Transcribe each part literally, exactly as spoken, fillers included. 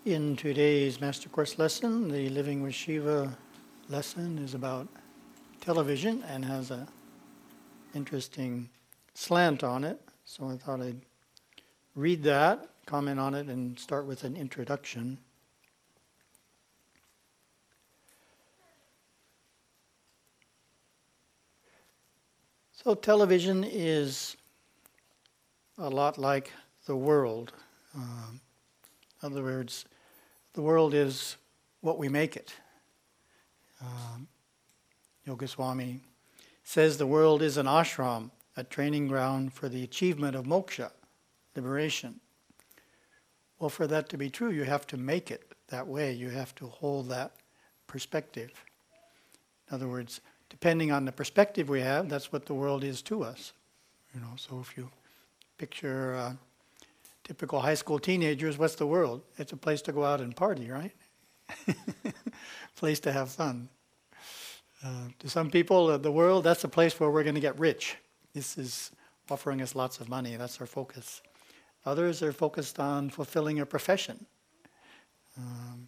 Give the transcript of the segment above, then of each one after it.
In today's Master Course lesson, the Living with Shiva lesson is about television and has an interesting slant on it. So I thought I'd read that, comment on it, and start with an introduction. So television is a lot like the world. Um, in other words, the world is what we make it. Um, Yogaswami says the world is an ashram, a training ground for the achievement of moksha, liberation. Well, for that to be true, you have to make it that way. You have to hold that perspective. In other words, depending on the perspective we have, that's what the world is to us. You know, so if you picture uh, typical high school teenagers, what's the world? It's a place to go out and party, right? Place to have fun. Uh, to some people, uh, the world, that's a place where we're going to get rich. This is offering us lots of money. That's our focus. Others are focused on fulfilling a profession. Um,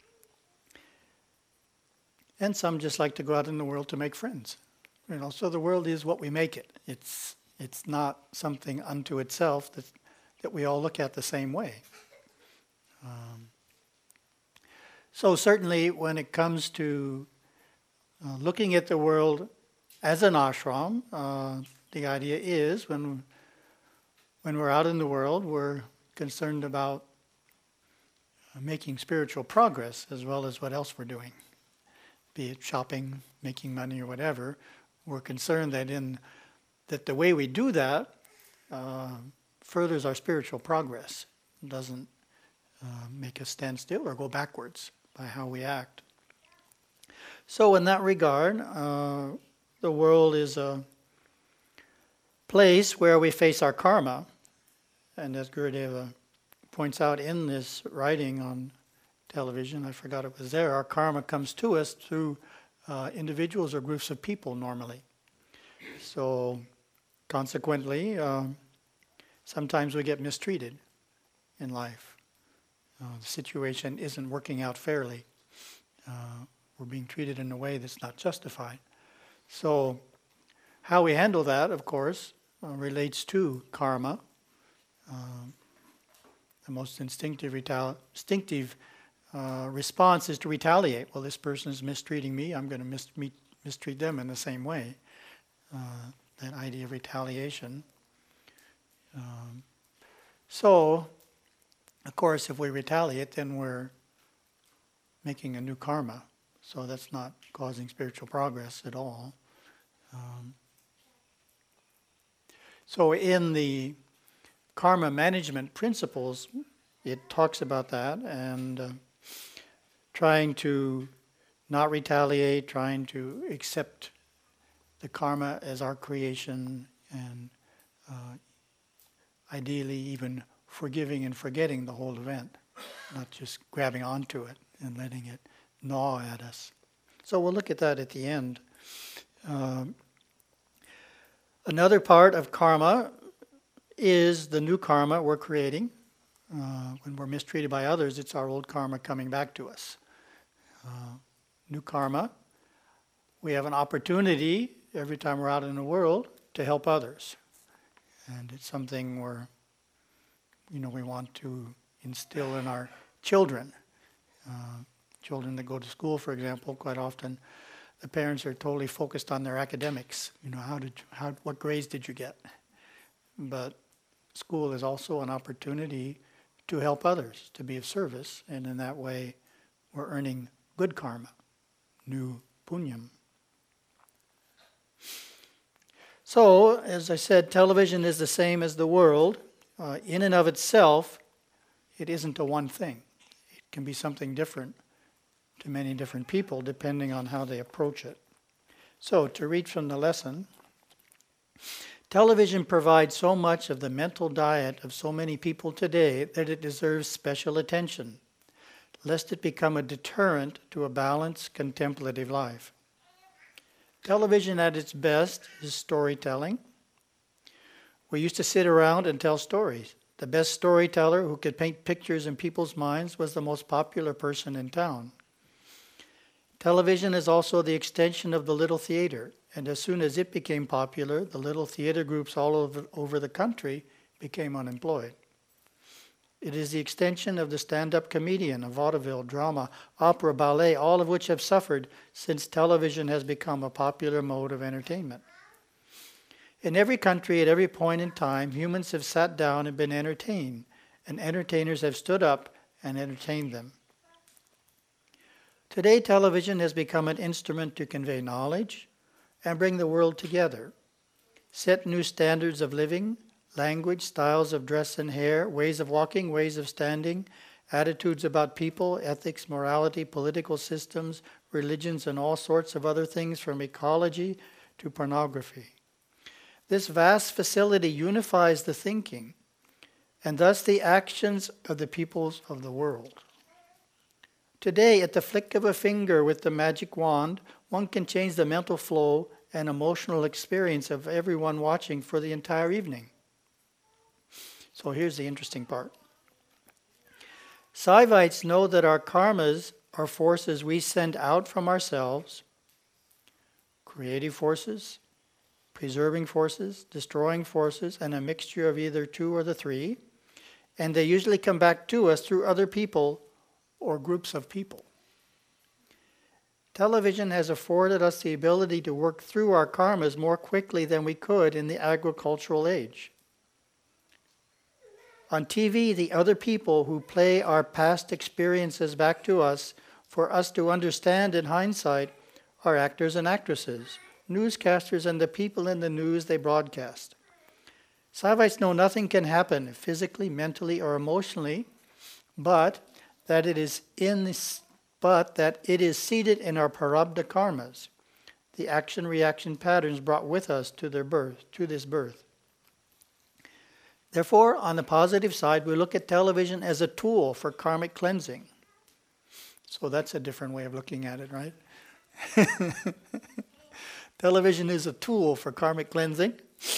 and some just like to go out in the world to make friends. You know, so the world is what we make it. It's it's not something unto itself that that we all look at the same way. Um, so certainly when it comes to uh, looking at the world as an ashram, uh, the idea is when when we're out in the world, we're concerned about uh, making spiritual progress as well as what else we're doing. Be it shopping, making money, or whatever. We're concerned that in that the way we do that uh, furthers our spiritual progress. It doesn't uh, make us stand still or go backwards by how we act. So in that regard, uh, the world is a place where we face our karma. And as Gurudeva points out in this writing on television, I forgot it was there, our karma comes to us through uh, individuals or groups of people normally. So consequently, uh, sometimes we get mistreated in life. Uh, the situation isn't working out fairly. Uh, we're being treated in a way that's not justified. So how we handle that, of course, uh, relates to karma. Uh, the most instinctive, retali- instinctive uh, response is to retaliate. Well, this person is mistreating me, I'm going to mis- me- mistreat them in the same way. Uh, that idea of retaliation. Um, so, of course, if we retaliate, then we're making a new karma. So that's not causing spiritual progress at all. Um, so in the karma management principles, it talks about that and uh, trying to not retaliate, trying to accept the karma as our creation, and uh, ideally even forgiving and forgetting the whole event, not just grabbing onto it and letting it gnaw at us. So we'll look at that at the end. Um, another part of karma is the new karma we're creating. Uh, when we're mistreated by others, it's our old karma coming back to us. Uh, new karma, we have an opportunity every time we're out in the world to help others. And it's something where, you know, we want to instill in our children. Uh, children that go to school, for example, quite often the parents are totally focused on their academics. You know, how did you, how what grades did you get? But school is also an opportunity to help others, to be of service, and in that way we're earning good karma, new punyam. So, as I said, television is the same as the world. Uh, in and of itself, it isn't a one thing. It can be something different to many different people, depending on how they approach it. So, to read from the lesson, television provides so much of the mental diet of so many people today that it deserves special attention, lest it become a deterrent to a balanced, contemplative life. Television at its best is storytelling. We used to sit around and tell stories. The best storyteller who could paint pictures in people's minds was the most popular person in town. Television is also the extension of the little theater, and as soon as it became popular, the little theater groups all over, over the country became unemployed. It is the extension of the stand-up comedian, of vaudeville, drama, opera, ballet, all of which have suffered since television has become a popular mode of entertainment. In every country, at every point in time, humans have sat down and been entertained, and entertainers have stood up and entertained them. Today, television has become an instrument to convey knowledge and bring the world together, set new standards of living, language, styles of dress and hair, ways of walking, ways of standing, attitudes about people, ethics, morality, political systems, religions, and all sorts of other things from ecology to pornography. This vast facility unifies the thinking and thus the actions of the peoples of the world. Today, at the flick of a finger with the magic wand, one can change the mental flow and emotional experience of everyone watching for the entire evening. So here's the interesting part. Saivites know that our karmas are forces we send out from ourselves, creative forces, preserving forces, destroying forces, and a mixture of either two or the three, and they usually come back to us through other people or groups of people. Television has afforded us the ability to work through our karmas more quickly than we could in the agricultural age. On T V, the other people who play our past experiences back to us for us to understand in hindsight are actors and actresses, newscasters, and the people in the news they broadcast. Saivites know nothing can happen physically, mentally, or emotionally, but that it is in this, but that it is seated in our prarabdha karmas, the action-reaction patterns brought with us to their birth, to this birth. Therefore, on the positive side, we look at television as a tool for karmic cleansing. So that's a different way of looking at it, right? Television is a tool for karmic cleansing.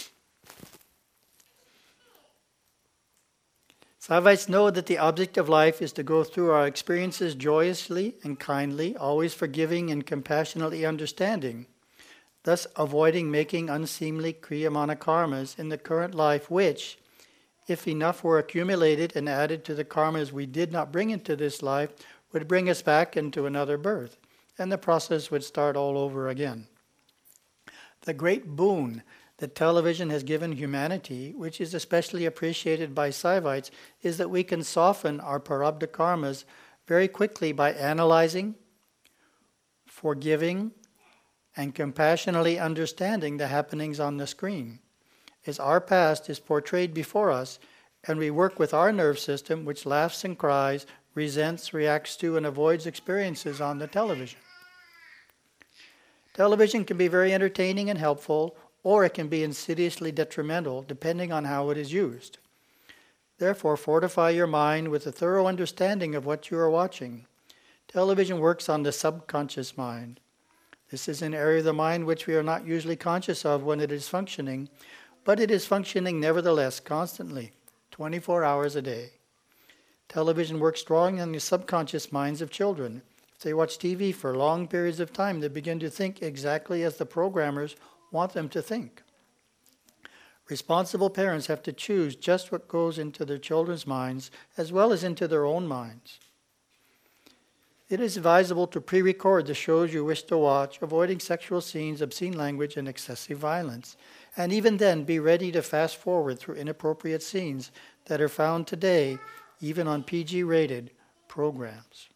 Saivites know that the object of life is to go through our experiences joyously and kindly, always forgiving and compassionately understanding, thus avoiding making unseemly kriyamana karmas in the current life which, if enough were accumulated and added to the karmas we did not bring into this life, would bring us back into another birth, and the process would start all over again. The great boon that television has given humanity, which is especially appreciated by Saivites, is that we can soften our prarabdha karmas very quickly by analyzing, forgiving, and compassionately understanding the happenings on the screen, as our past is portrayed before us, and we work with our nerve system, which laughs and cries, resents, reacts to, and avoids experiences on the television. Television can be very entertaining and helpful, or it can be insidiously detrimental, depending on how it is used. Therefore, fortify your mind with a thorough understanding of what you are watching. Television works on the subconscious mind. This is an area of the mind which we are not usually conscious of when it is functioning, but it is functioning nevertheless constantly, twenty-four hours a day. Television works strong on the subconscious minds of children. If they watch T V for long periods of time, they begin to think exactly as the programmers want them to think. Responsible parents have to choose just what goes into their children's minds as well as into their own minds. It is advisable to pre-record the shows you wish to watch, avoiding sexual scenes, obscene language, and excessive violence. And even then, be ready to fast forward through inappropriate scenes that are found today, even on P G-rated programs.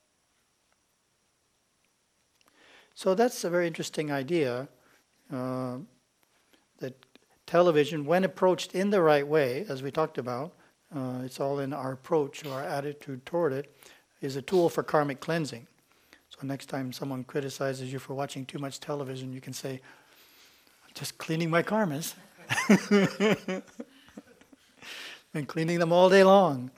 So that's a very interesting idea, uh, that television, when approached in the right way, as we talked about, uh, it's all in our approach or our attitude toward it, is a tool for karmic cleansing. So next time someone criticizes you for watching too much television, you can say, I'm just cleaning my karmas. Been cleaning them all day long.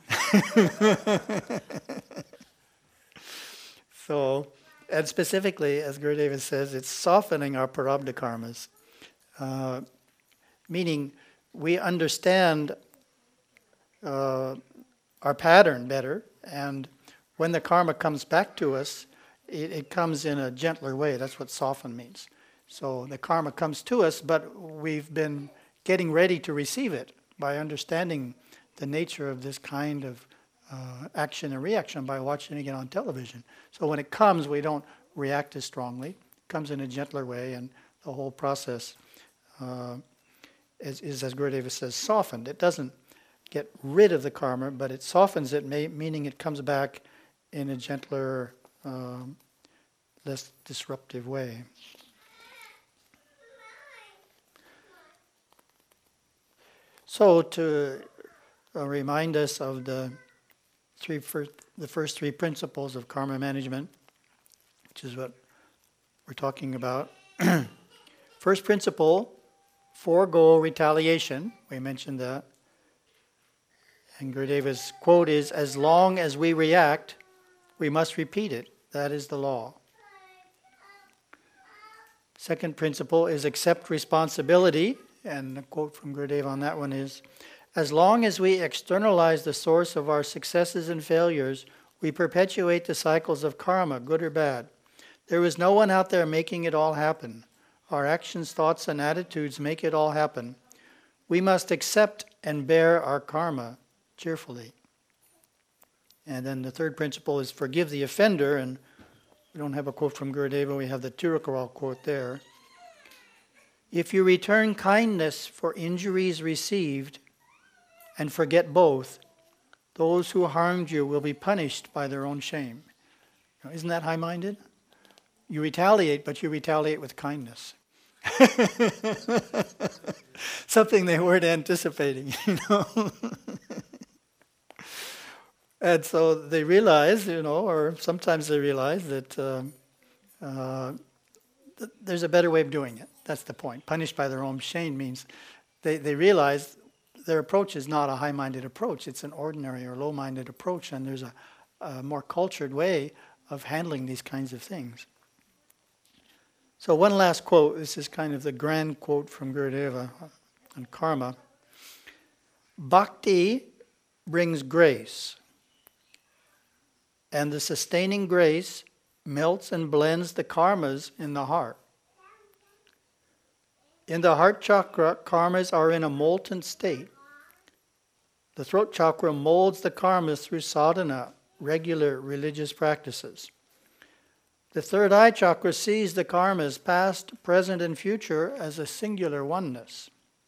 So, and specifically, as Gurudeva says, it's softening our prarabdha karmas. Uh, meaning, we understand uh, our pattern better. And when the karma comes back to us, it, it comes in a gentler way. That's what soften means. So the karma comes to us, but we've been getting ready to receive it by understanding the nature of this kind of uh, action and reaction by watching it on television. So when it comes, we don't react as strongly. It comes in a gentler way, and the whole process uh, is, is, as Gurudeva says, softened. It doesn't get rid of the karma, but it softens it, may, meaning it comes back in a gentler, um, less disruptive way. So to uh, remind us of the three first, the first three principles of karma management, which is what we're talking about. First principle, forego retaliation. We mentioned that. And Gurudeva's quote is, as long as we react, we must repeat it. That is the law. Second principle is accept responsibility. And the quote from Gurudeva on that one is, as long as we externalize the source of our successes and failures, we perpetuate the cycles of karma, good or bad. There is no one out there making it all happen. Our actions, thoughts, and attitudes make it all happen. We must accept and bear our karma cheerfully. And then the third principle is forgive the offender, and we don't have a quote from Gurudeva, we have the Tirukkural quote there. If you return kindness for injuries received and forget both, those who harmed you will be punished by their own shame. Now, isn't that high-minded? You retaliate, but you retaliate with kindness. Something they weren't anticipating, you know. And so they realize, you know, or sometimes they realize that uh, uh, th- there's a better way of doing it. That's the point. Punished by their own shame means they, they realize their approach is not a high-minded approach. It's an ordinary or low-minded approach, and there's a, a more cultured way of handling these kinds of things. So one last quote. This is kind of the grand quote from Gurudeva on karma. Bhakti brings grace, and the sustaining grace melts and blends the karmas in the heart. In the heart chakra, karmas are in a molten state. The throat chakra molds the karmas through sadhana, regular religious practices. The third eye chakra sees the karmas, past, present, and future, as a singular oneness,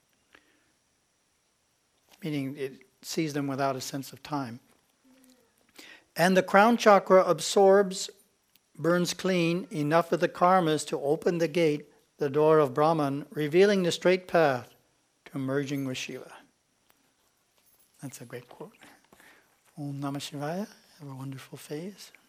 meaning it sees them without a sense of time. And the crown chakra absorbs, burns clean enough of the karmas to open the gate, the door of Brahman, revealing the straight path to merging with Shiva. That's a great quote. Om Namah Shivaya. Have a wonderful phase.